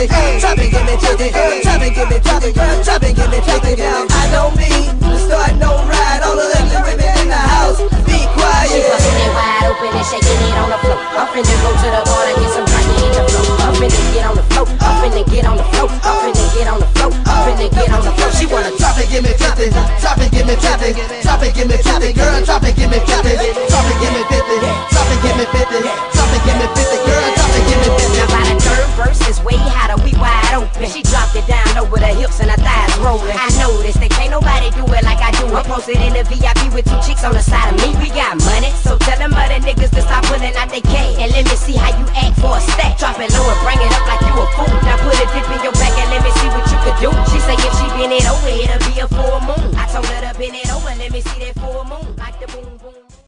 50. Drop it, give me 50. Drop it, give me 50. Drop it, give me 50. Now I don't mean to start no ride. All the ugly women in the house, be quiet. She bustin' it wide open and shaking it on the floor. I'm finna go to the bar and get some drink and hit the floor. I'm finna get on the floor. I'm finna get on the floor. I'm finna get on the floor. I'm finna get on the floor. She wanna drop it, give me 50. Drop it, give me 50. Drop it, give me 50. Girl, drop it, give me 50. Drop it, give me 50. Drop it, give me 50. Drop it, give me 50. Girl, drop it, give me 50. Now by the third verse is way hotter, we wide open. She dropped it down over the hips and her thighs rolling. I noticed that can't nobody do it like I do it. I'm posted in the VIP with two chicks on the side of me. We got money, so tell them